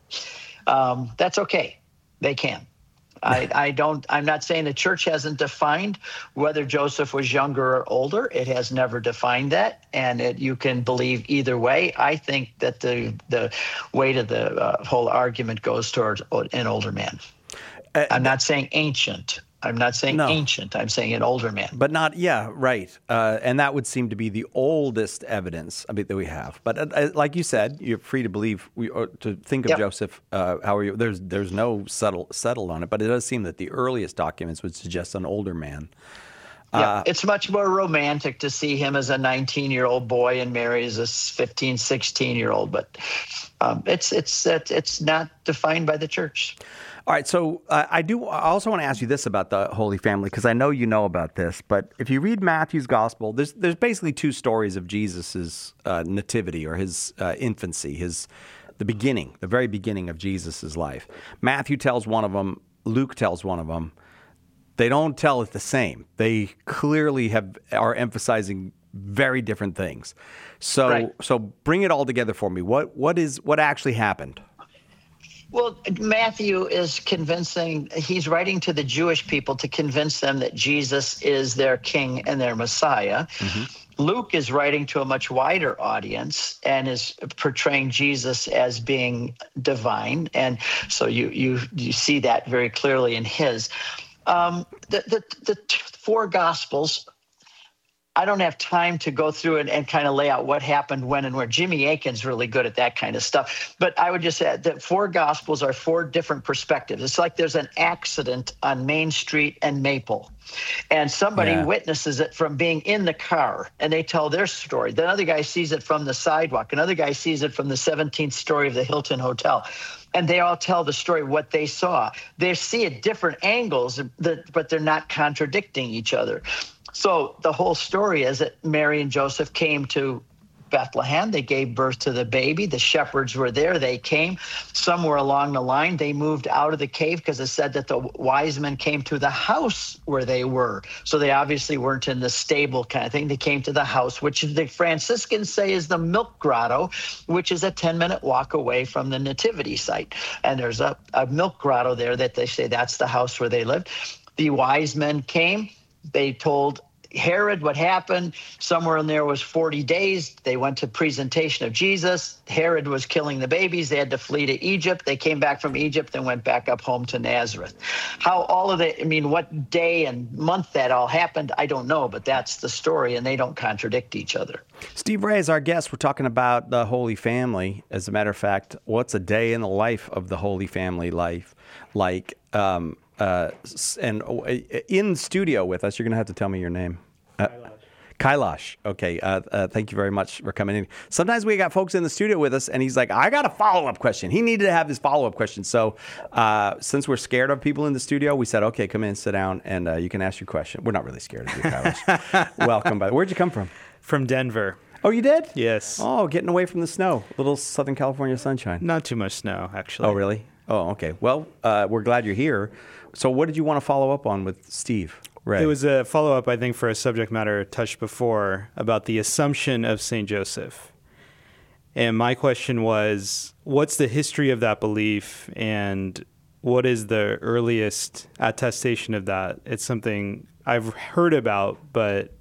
Um, that's okay. They can. I, I don't, I'm not saying the church hasn't defined whether Joseph was younger or older. It has never defined that, and it, you can believe either way. I think that the the weight of the uh, whole argument goes towards an older man. Uh, I'm not saying ancient. I'm not saying no. ancient. I'm saying an older man. But not, yeah, right. Uh, and that would seem to be the oldest evidence I mean, that we have. But uh, like you said, you're free to believe, we, or to think of yep. Joseph, uh, however you, there's there's no settle, settled on it. But it does seem that the earliest documents would suggest an older man. Yeah, uh, it's much more romantic to see him as a nineteen-year-old boy and Mary as a fifteen, sixteen-year-old. But um, it's, it's, it's not defined by the church. All right, so uh, I do. I also want to ask you this about the Holy Family, because I know you know about this. But if you read Matthew's Gospel, there's there's basically two stories of Jesus's uh, nativity or his uh, infancy, his the beginning, the very beginning of Jesus's life. Matthew tells one of them. Luke tells one of them. They don't tell it the same. They clearly have are emphasizing very different things. So right. so bring it all together for me. What what is what actually happened? Well, Matthew is convincing, he's writing to the Jewish people to convince them that Jesus is their king and their Messiah. Mm-hmm. Luke is writing to a much wider audience and is portraying Jesus as being divine. And so you you you see that very clearly in his. Um, the, the, the four Gospels, I don't have time to go through and, and kind of lay out what happened when and where. Jimmy Akin's really good at that kind of stuff. But I would just add that four Gospels are four different perspectives. It's like there's an accident on Main Street and Maple, and somebody yeah. witnesses it from being in the car, and they tell their story. The other guy sees it from the sidewalk. Another guy sees it from the seventeenth story of the Hilton Hotel. And they all tell the story, what they saw. They see at different angles, but they're not contradicting each other. So the whole story is that Mary and Joseph came to Bethlehem. They gave birth to the baby. The shepherds were there. They came. Somewhere along the line, they moved out of the cave because it said that the wise men came to the house where they were. So they obviously weren't in the stable kind of thing. They came to the house, which the Franciscans say is the Milk Grotto, which is a ten-minute walk away from the nativity site. And there's a, a milk grotto there that they say that's the house where they lived. The wise men came. They told Herod what happened. Somewhere in there was forty days. They went to presentation of Jesus. Herod was killing the babies. They had to flee to Egypt. They came back from Egypt and went back up home to Nazareth. How all of it, I mean, what day and month that all happened, I don't know, but that's the story, and they don't contradict each other. Steve Ray is our guest. We're talking about the Holy Family. As a matter of fact, what's a day in the life of the Holy Family life like? Um, Uh, and in studio with us, you're going to have to tell me your name. Uh, Kailash. Okay. Uh, uh, thank you very much for coming in. Sometimes we got folks in the studio with us, and he's like, I got a follow-up question. He needed to have his follow-up question. So uh, since we're scared of people in the studio, we said, okay, come in, sit down, and uh, you can ask your question. We're not really scared of you, Kailash. Welcome. By Where'd you come from? From Denver. Oh, you did? Yes. Oh, getting away from the snow. A little Southern California sunshine. Not too much snow, actually. Oh, really? Oh, okay. Well, uh, we're glad you're here. So what did you want to follow up on with Steve Ray? It was a follow-up, I think, for a subject matter touched before about the Assumption of Saint Joseph. And my question was, what's the history of that belief, and what is the earliest attestation of that? It's something I've heard about, but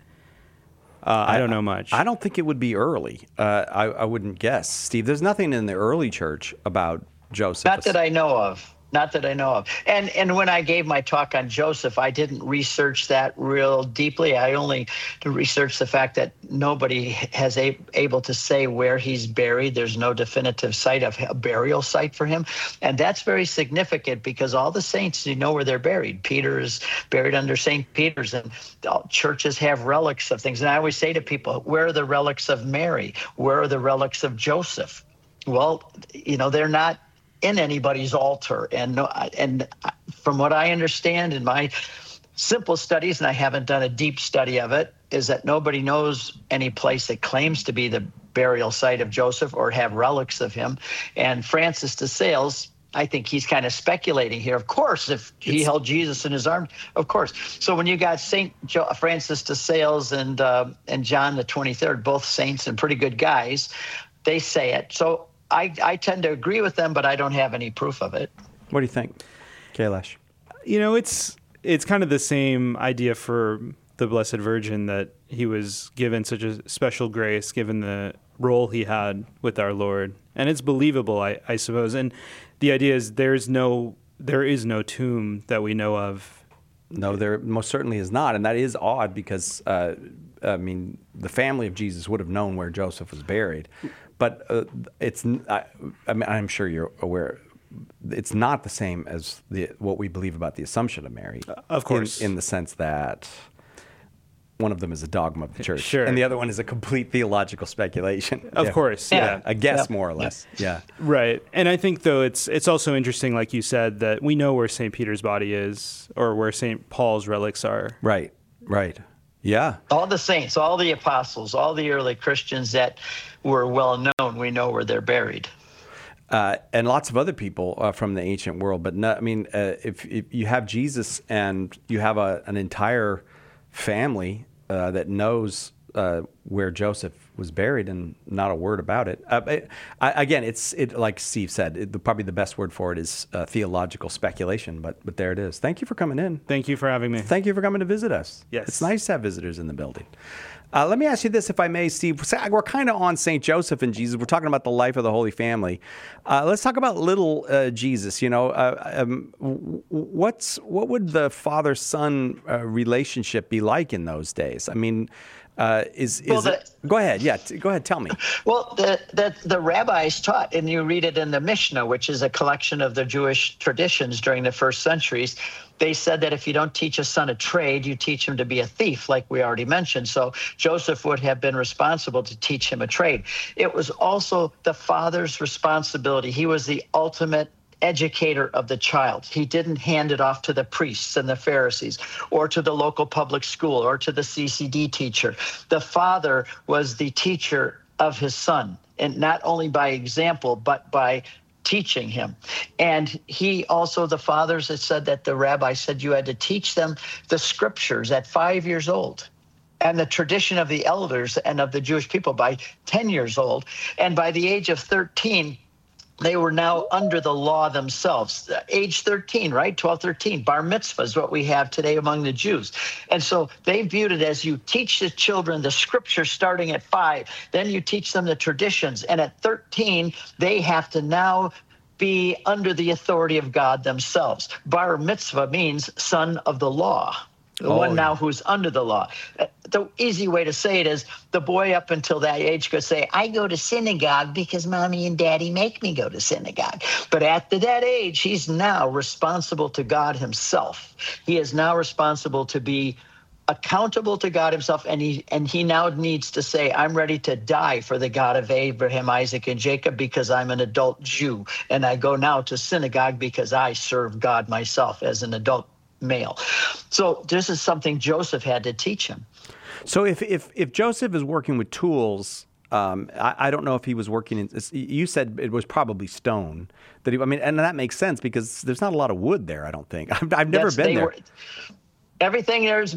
uh, I, I don't know much. I don't think it would be early. Uh, I, I wouldn't guess. Steve, there's nothing in the early church about Joseph. Not that I know of. Not that I know of. And and when I gave my talk on Joseph, I didn't research that real deeply. I only researched the fact that nobody has a, able to say where he's buried. There's no definitive site of a burial site for him. And that's very significant because all the saints, you know where they're buried. Peter is buried under Saint Peter's, and all churches have relics of things. And I always say to people, where are the relics of Mary? Where are the relics of Joseph? Well, you know, they're not in anybody's altar. And no, and from what I understand in my simple studies, and I haven't done a deep study of it, is that nobody knows any place that claims to be the burial site of Joseph or have relics of him. And Francis de Sales, I think he's kind of speculating here. Of course, if he it's, held Jesus in his arms, of course. So when you got Saint jo- Francis de Sales and uh, and John the twenty-third, both saints and pretty good guys, they say it. So I, I tend to agree with them, but I don't have any proof of it. What do you think, Kailash? You know, it's it's kind of the same idea for the Blessed Virgin, that he was given such a special grace, given the role he had with our Lord. And it's believable, I, I suppose. And the idea is there's no, there is no tomb that we know of. No, there most certainly is not. And that is odd because, uh, I mean, the family of Jesus would have known where Joseph was buried. But uh, it's, I, I mean, I'm sure you're aware, it's not the same as the what we believe about the Assumption of Mary. Uh, of course. In, in the sense that one of them is a dogma of the church, sure. and the other one is a complete theological speculation. Of yeah. course, yeah. yeah. A guess, yeah. more or less. Yeah. Right. And I think, though, it's it's also interesting, like you said, that we know where Saint Peter's body is, or where Saint Paul's relics are. Right, right. Yeah. All the saints, all the apostles, all the early Christians that were well known, we know where they're buried. Uh, and lots of other people uh, from the ancient world. But no, I mean, uh, if, if you have Jesus and you have a, an entire family uh, that knows uh, where Joseph was buried and not a word about it. Uh, it I, again, it's it like Steve said, it, the, probably the best word for it is uh, theological speculation, but but there it is. Thank you for coming in. Thank you for having me. Thank you for coming to visit us. Yes. It's nice to have visitors in the building. Uh, let me ask you this, if I may, Steve. We're kind of on Saint Joseph and Jesus. We're talking about the life of the Holy Family. Uh, let's talk about little uh, Jesus. You know, uh, um, what's what would the father-son uh, relationship be like in those days? I mean, uh, is is well, the, it, go ahead, yeah, t- go ahead, tell me. Well, the, the the rabbis taught, and you read it in the Mishnah, which is a collection of the Jewish traditions during the first centuries. They said that if you don't teach a son a trade, you teach him to be a thief, like we already mentioned. So Joseph would have been responsible to teach him a trade. It was also the father's responsibility. He was the ultimate educator of the child. He didn't hand it off to the priests and the Pharisees or to the local public school or to the C C D teacher. The father was the teacher of his son, and not only by example, but by teaching him. And he also, the fathers had said that the rabbi said you had to teach them the scriptures at five years old, and the tradition of the elders and of the Jewish people by ten years old. And by the age of thirteen, they were now under the law themselves. Age thirteen, right? twelve, thirteen. Bar mitzvah is what we have today among the Jews. And so they viewed it as you teach the children the scripture starting at five, then you teach them the traditions. And at thirteen, they have to now be under the authority of God themselves. Bar mitzvah means son of the law. The oh, one now who's under the law. The easy way to say it is the boy up until that age could say, I go to synagogue because mommy and daddy make me go to synagogue. But at that age, he's now responsible to God himself. He is now responsible to be accountable to God himself, and he and he now needs to say, I'm ready to die for the God of Abraham, Isaac, and Jacob because I'm an adult Jew, and I go now to synagogue because I serve God myself as an adult male. So this is something Joseph had to teach him. So if if, if Joseph is working with tools, um, I, I don't know if he was working in, you said it was probably stone. That he, I mean, and that makes sense because there's not a lot of wood there, I don't think. I've, I've never Yes, been there. Were, everything there's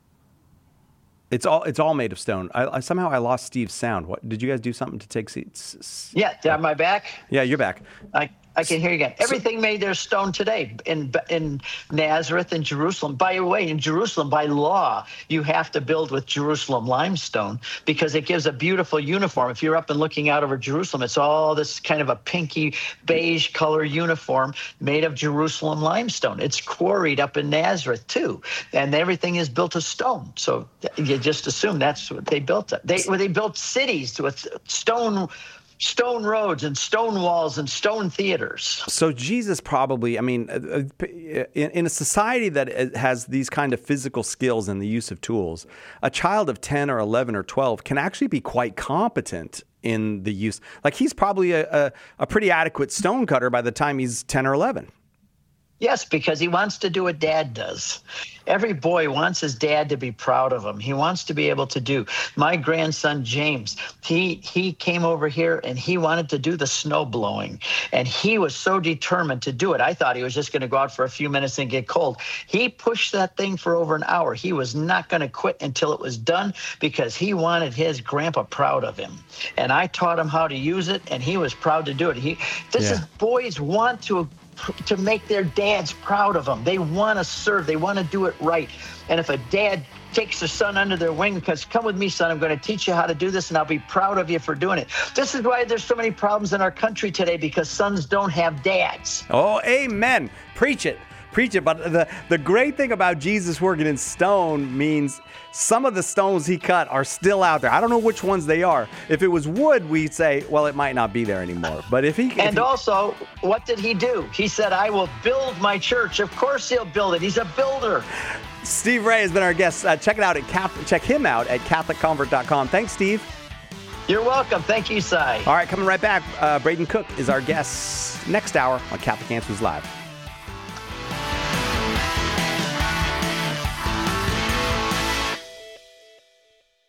It's all it's all made of stone. I, I somehow I lost Steve's sound. What did you guys do something to take seats? Yeah, am I back? Yeah, you're back. I I can hear you again. Everything so, made their stone today in in Nazareth and Jerusalem. By the way, in Jerusalem, by law, you have to build with Jerusalem limestone because it gives a beautiful uniform. If you're up and looking out over Jerusalem, it's all this kind of a pinky beige color uniform made of Jerusalem limestone. It's quarried up in Nazareth too, and everything is built of stone. So you just assume that's what they built. They well, they built cities with stone stone roads and stone walls and stone theaters. So Jesus probably, I mean, in, in a society that has these kind of physical skills and the use of tools, a child of ten or eleven or twelve can actually be quite competent in the use. Like he's probably a, a, a pretty adequate stone cutter by the time he's ten or eleven. Yes, because he wants to do what dad does. Every boy wants his dad to be proud of him. He wants to be able to do. My grandson, James, he he came over here and he wanted to do the snow blowing. And he was so determined to do it. I thought he was just going to go out for a few minutes and get cold. He pushed that thing for over an hour. He was not going to quit until it was done because he wanted his grandpa proud of him. And I taught him how to use it, and he was proud to do it. He, this Yeah. is, boys want to to make their dads proud of them. They want to serve. They want to do it right. And if a dad takes their son under their wing because, come with me, son, I'm going to teach you how to do this, and I'll be proud of you for doing it. This is why there's so many problems in our country today, because sons don't have dads. Oh, amen. Preach it. Preach it. But the, the great thing about Jesus working in stone means some of the stones he cut are still out there. I don't know which ones they are. If it was wood, we'd say, well, it might not be there anymore. But if he... If And he, also, what did he do? He said, I will build my church. Of course he'll build it. He's a builder. Steve Ray has been our guest. Uh, check it out at Catholic, check him out at Catholic Convert dot com. Thanks, Steve. You're welcome. Thank you, Si. All right, coming right back. Uh, Braden Cook is our guest next hour on Catholic Answers Live.